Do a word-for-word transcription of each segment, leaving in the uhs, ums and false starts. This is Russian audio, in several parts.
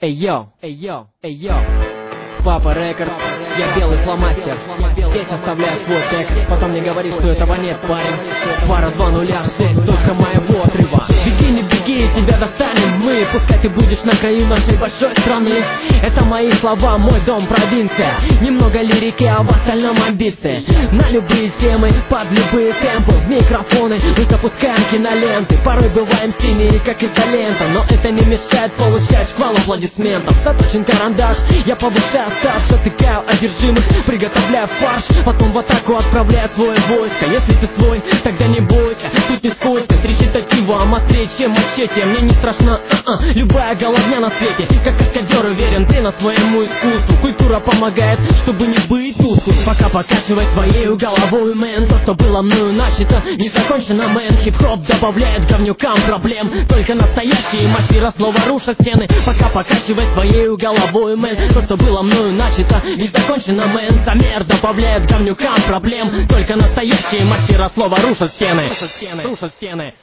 Эй йо, эй йо, эй йо. Папа Рекорд, я белый фломастер. Здесь оставляю свой тег. Потом не говори, что этого нет, парень. Пара два нуля, здесь только моего отрыва. Беги, не беги, тебя достанем мы. Пускай ты будешь на краю нашей большой страны. Это мои слова, мой дом, провинция. Немного лирики, а в остальном амбиции. На любые темы, под любые темпы. В микрофоны мы запускаем киноленты. Порой бываем синие, как изолента, но это не мешает получать шквал аплодисментов. Заточен карандаш, я повышаю став, затыкаю одержимых, приготовляю фарш. Потом в атаку отправляю свое войско. Если ты свой, тогда не бойся, тут не сколько. Речитатива, острее, чем мачете. Мне не страшно, а-а, любая головня на свете. Как каскадер уверен, ты на своему искусству. Культура помогает, чтобы не быть тусклым. Пока покачивай своею головой, мэн. То, что было мною начато, не закончено, мэн. Хип-хоп добавляет говнюкам проблем. Только настоящие мастера слова рушат стены. Пока покачивай своею головой, мэн. То, что было мною начато, не закончено, мэн. Замер добавляет говнюкам проблем. Только настоящие мастера слова рушат стены. Рушат стены.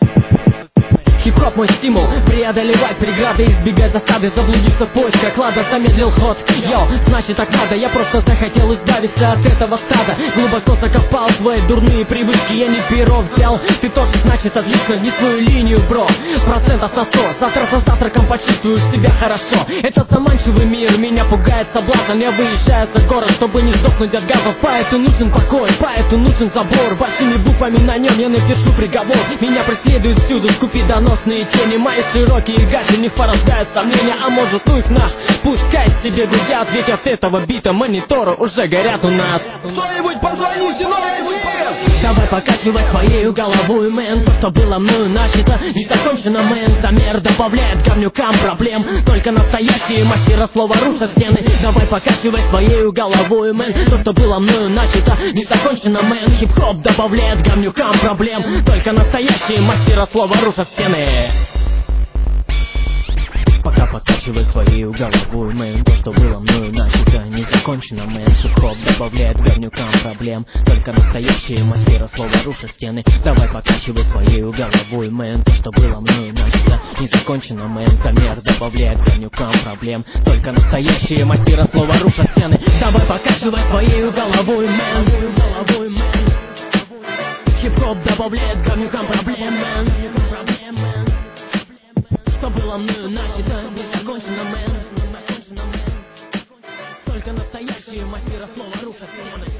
Хип-хоп мой стимул, преодолевать преграды, избегать засады, заблудиться в поисках клада, замедлил ход. Йоу, значит так надо, я просто захотел избавиться от этого стада. Глубоко закопал свои дурные привычки, я не перо взял. Ты тоже, значит, отлично, не свою линию, бро. Процентов на сто, завтра за завтраком почувствуешь себя хорошо. Этот заманчивый мир меня пугает соблазн. Я выезжаю за город, чтобы не сдохнуть от газов. Поэту нужен покой, поэту нужен забор. Большими буквами на нем я напишу приговор. Меня преследуют всюду, скупи донос. Тени мои широкие гаши, в них порождают сомнения. А может, ну их нах, пускай себе гудят. Ведь от этого бита мониторы уже горят у нас. Кто-нибудь позвоните, новый свет! Давай покачивай своею головой, мэн. То, что было мною начато, не закончено, мэн. Замер добавляет говнюкам проблем. Только настоящие мастера слова рушат стены. Давай покачивай своею головой, мэн. То, что было мною начато, не закончено, мэн. Хип-хоп добавляет говнюкам проблем. Только настоящие мастера слова рушат стены. Пока покачивай своею головой, мэн. То, что было мною начато, не закончено, мэн. Хип-хоп добавляет говнюкам проблем. Только настоящие мастера слова рушат стены. Давай покачивай своею головой, мэн. То, что было мною начато, не закончено, мэн. Замер добавляет говнюкам проблем. Только настоящие мастера слова рушат стены. Давай покачивай своею головой, мэн. Хип-хоп добавляет говнюкам проблем, мэн. Что было мною начато, не закончено, мэн. Только настоящие мастера слова рушат стены.